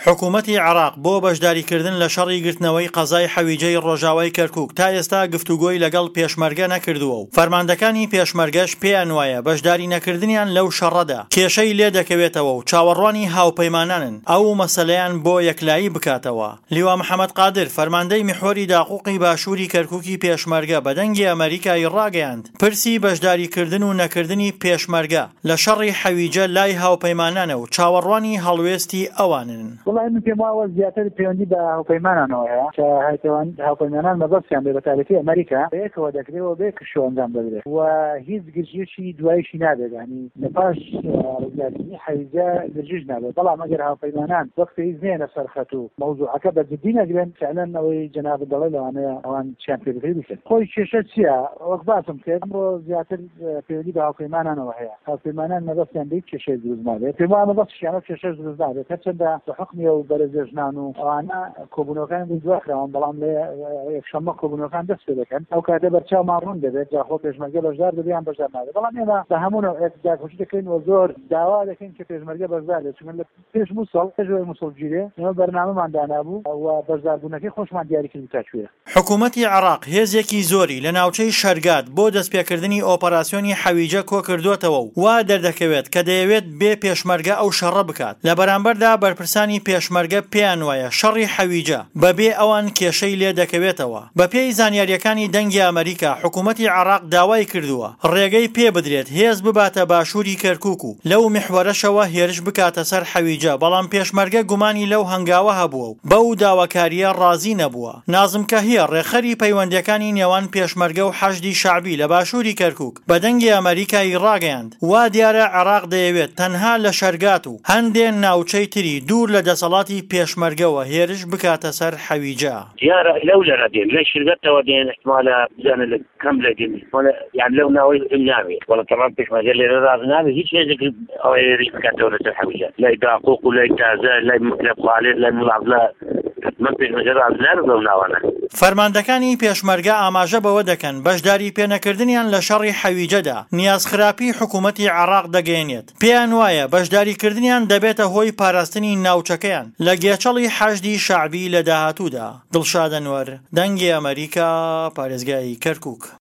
حکوومەتی عێراق بۆ بەشداریکردن لە شەڕی گرتنەوەی قەزای حەویجەی ڕۆژاوای کەرکووک تا ئێستا گفتوگۆی لەگەڵ پێشمەرگە نەکردووە و فەرماندەکانی پێشمەرگەش پێیان وایە بەشداری نەکردنیان لەو شەڕەدا کێشەی لێ دەکەوێتەوە و چاوەڕوانی هاوپەیمانانن ئەو مەسەلەیان بۆ یەکلایی بکاتەوە. لیوا محەممەد قادر فەرماندەی میحۆری داقوقی باشووری کەرکووکی پێشمەرگە بەدەنگی ئەمریکای ڕاگەیاند پرسی بەشداریکردن و نەکردنی پێشمەرگە لە شەڕی حەویجە لای هاوپەیمانانە و چاوەڕوانی هەڵوێستی ئەوانن. وڵای من پێم وایە زیاتر پەیوەندی بە هاوپەیمانانەوە هەیە کە هاوپەیمانان مەبەستیان بێ بە تایبەتی ئەمریکا بەیەکەوە دەکرێتەوە بێ کشۆ ئەنجام بدرێت و هیچ گرژیەکی دواییشی نابێت ینی لەپاش ڕێگاکردنی حەویجە گرژیش نابێت بەڵام ئەگەر هاوپەیمانان وەختی هیچ نێنە سەر خەت و مەوزوعەکە بە جددی نەگرن فعلەن ئەوەی جەناب دەڵێ لەوانەیە ئەوان چیان پێ بکرێت بکرێت. خۆی کێشە چییە؟ وەک باسم کرد ئەمڕۆ زیاتر پەیوەندی بە هاوپەیمانانەوە هەیە. هاوپەیمانان مەبەستیان بە هیچ کێشەی دروست نابێت. پێم وایە مەبەستیان کێشەش دروست نابێت هەرچەندە حکمی و بەرەزێژنان و ئەوانە کۆبوونەوەکان دواکراون بەڵام لە یەکشەممە کۆبوونەوەکان دەست پێ دەکەن ئەو کاتە بەرچاومان ڕوون دەبێت جاخۆ پێشمەرگە بەشدار دەبیان بەشدار نابێت. بەڵام ئێمە بە هەموو داخۆشی دەکەین و زۆر داوا دەکەین کە پێشمەرگە بەشدار بێت چون لە پێش مووسڵ پێشەوەی مووسڵگیرێ ئێمە بەرنامەمان دانابوو و بەشداربوونەکەی خۆشمان دیاری کرد تاکوێ. حکوومەتی عێراق هێزێکی زۆری لە ناوچەی شەرگات بۆ دەستپێکردنی ئۆپەراسیۆنی حەویجە کۆ کردوتەوە و وا دەردەکەوێت کە دەیەوێت بێ پێشمەرگە ئەو شەڕە بکات. لە بەرامبەردا بەرپرسانی پێشمەرگە پێیان وایە شەڕی حەویجە بەبێ ئەوان کێشەی لێ دەکەوێتەوە. بەپێی زانیاریەکانی دەنگی ئەمریکا حکوومەتی عێراق داوای کردووە ڕێگەی پێ بدرێت هێز بباتە باشووری کەرکووک و لەو میحوەرەشەوە هێرش بکاتە سەر حەویجە بەڵام پێشمەرگە گومانی لەو هەنگاوە هەبووە و بەو داواکاریە ڕازی نەبووە. نازم کەهیە ڕێخەری پەیوەندیەکانی نێوان پێشمەرگە و حەشدی شەعبی لە باشووری کەرکووک بە دەنگی ئەمریکای ڕاگەیاند وا دیارە عێراق دەیەوێت تەنها لە شەرگات و هەندێک ناوچەی تری دوور لە دەسەڵاتی پێشمەرگەوە هێرش بکاتە سەر حەویجە. دیارە لەو لەرە دێن لە شرگەتەوە دێن احتمالە بزانە لە کەم لە دێن یان لەو ناوەی ناوێت وەڵا تەمام پێشمەرگە لێرە ڕاز نابێت هیچ هێزێک ئەوە هێرش بکاتەوە لەسەر حەویجە لای داقوق و لای تازە لای مەکتەب خالد لای مڵابلا من پێشمەرگە ڕاز نابێت بەو ناوانە. فەرماندەکانی پێشمەرگە ئاماژە بەوە دەکەن بەشداری پێنەکردنیان لە شەڕی حەویجەدا نیازخراپی حکوومەتی عێراق دەگەێنێت. پێیان وایە بەشداریکردنیان دەبێتە هۆی پاراستنی ناوچەکەیان لە گێچەڵی حەشدی شەعبی لە داهاتوودا. دڵشاد ئەنوەر، دەنگی ئەمریکا، پارێزگای کەرکووک.